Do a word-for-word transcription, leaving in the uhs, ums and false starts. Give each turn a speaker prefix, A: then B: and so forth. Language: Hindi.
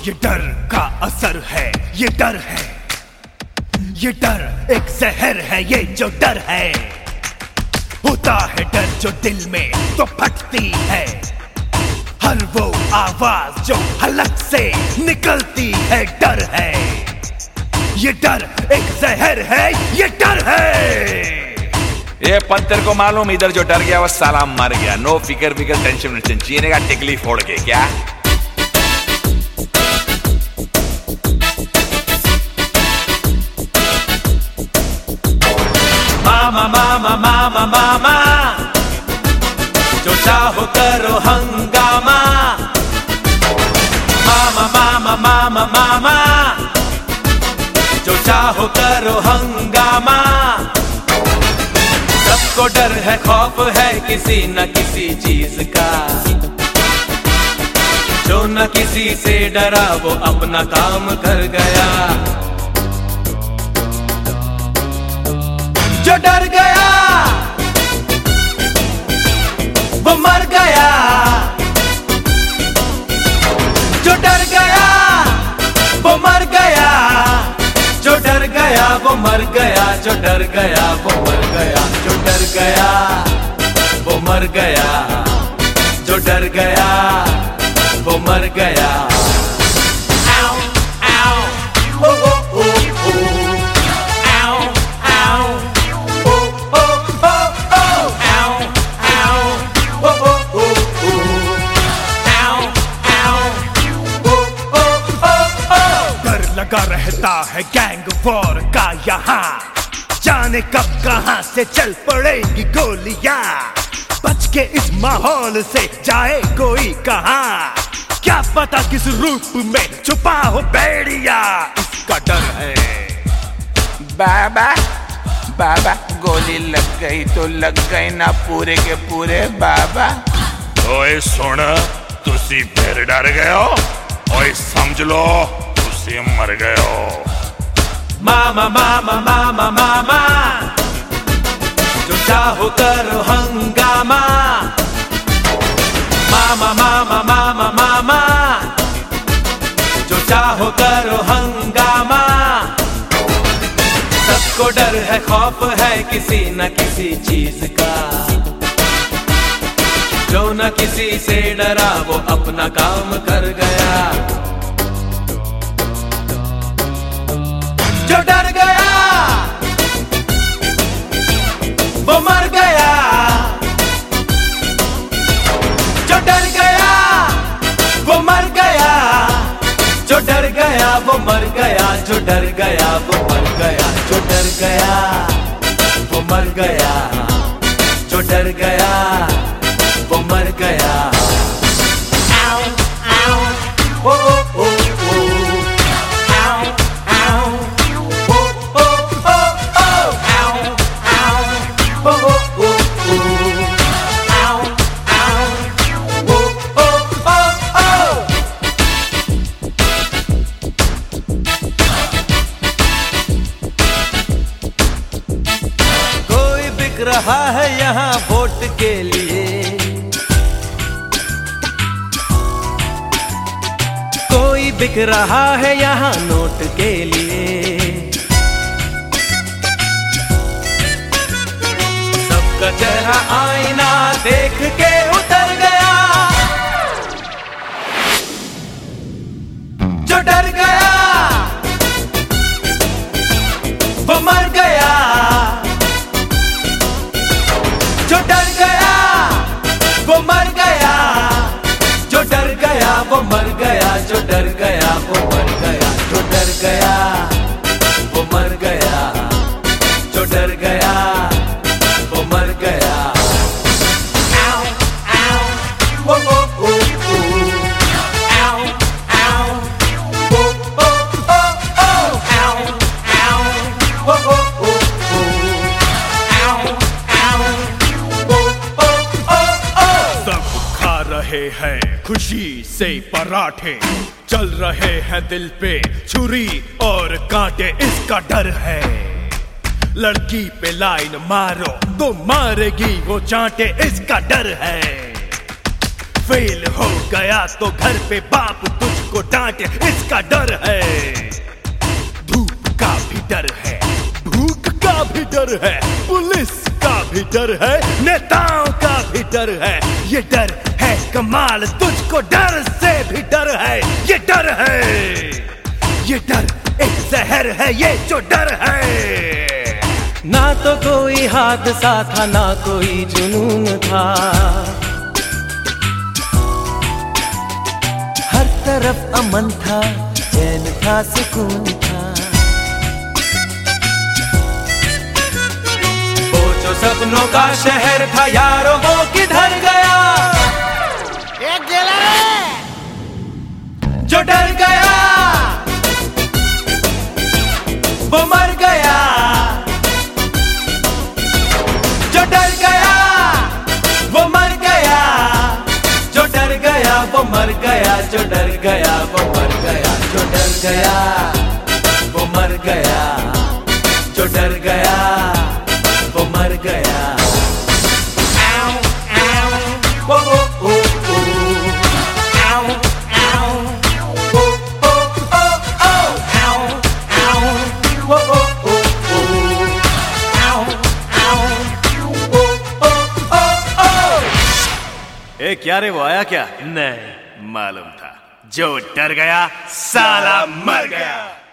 A: ये डर का असर है, ये डर है, ये डर एक जहर है, ये जो डर है। होता है डर जो दिल में तो फटती है, हर वो आवाज जो हलक से निकलती है। डर है, ये डर एक जहर है, ये डर है।
B: ये पत्थर को मालूम, इधर जो डर गया वो साला मर गया। नो फिकर फिकर टेंशन टेंशन, जीने का टिकली फोड़ के क्या।
C: मामा मामा मामा मामा, जो चाहो करो हंगामा। मामा मामा मामा मामा, जो चाहो करो हंगामा। सबको डर है, खौफ है किसी न किसी चीज का। जो न किसी से डरा वो अपना काम कर गया। जो डर गया वो मर गया। जो डर गया वो मर गया। जो डर गया वो मर गया। जो डर गया वो मर गया। जो डर गया वो मर गया। जो डर गया वो मर गया। आओ आओ ओ ओ ओ ओ, आओ आओ ओ ओ ओ ओ, आओ आओ ओ ओ ओ ओ, आओ आओ ओ ओ ओ ओ।
A: डर लगा रहता है गैंग वॉर का यहाँ, जाने कब कहां से चल पड़ेंगी गोलियां। बच के इस माहौल से जाए कोई कहां, क्या पता किस रूप में छुपा हो भेड़िया। इसका डर है।
D: बाबा बाबा, गोली लग गई तो लग गई ना पूरे के पूरे बाबा।
E: ओए सुन, तुसी फिर डर गए हो। ओए समझ लो तुसी मर गए हो।
C: मामा मामा मामा मामा, जो चाहो करो हंगामा। मामा मामा मामा मामा, जो चाहो करो हंगामा। सबको डर है, खौफ है किसी न किसी चीज का। जो न किसी से डरा वो अपना काम कर गया। जो डर गया वो मर गया। जो डर गया वो मर गया। जो डर गया वो मर गया। जो डर गया वो मर गया। जो डर गया वो मर गया। जो डर गया वो मर गया। आओ आओ ओ ओ ओ, आओ आओ ओ ओ ओ ओ, आओ आओ ओ ओ ओ ओ, आओ आओ ओ ओ ओ ओ। कोई बिक रहा है यहाँ वोट के लिए। कोई बिक रहा है यहाँ नोट के लिए। सबका चेहरा आईना देख के उतर गया। जो डर गया वो मर गया। जो डर गया वो मर गया। जो डर गया वो मर गया। जो डर गया वो मर गया। जो डर गया वो मर गया। जो डर गया वो मर गया। आओ आओ ओ ओ ओ ओ, आओ आओ ओ ओ ओ ओ, आओ आओ ओ ओ ओ ओ, आओ आओ ओ ओ ओ ओ।
A: सब खा रहे हैं खुशी से पराठे, चल रहे हैं दिल पे छुरी और कांटे। इसका डर है। लड़की पे लाइन मारो तो मारेगी वो चांटे। इसका डर है। फेल हो गया तो घर पे बाप तुझको डांटे, इसका डर है। धूप का भी डर है, भूख का भी डर है, पुलिस का भी डर है, नेताओं का भी डर है। ये डर है कमाल, तुझको डर से भी डर है। ये डर है, ये डर एक जहर है, ये जो डर है।
C: ना तो कोई हादसा था, ना कोई जुनून था, हर तरफ अमन था, चैन था, सुकून था। वो जो सपनों का शहर था यारों, वो किधर गया?
F: एक गेला रे।
C: जो डर गया वो मर गया, जो डर गया वो मर गया, जो डर गया वो मर गया, जो डर गया वो मर गया, जो डर गया वो मर गया, जो डर गया वो मर गया। ओ, ओ, ओ, ओ। Ow, ow. Oh, oh, oh, oh. Ow, ow. Oh, oh, oh, oh. Ow, ow. Oh, oh, oh, oh.
A: ए क्या रे, वो आया क्या? नहीं मालूम था, जो डर गया साला मर गया।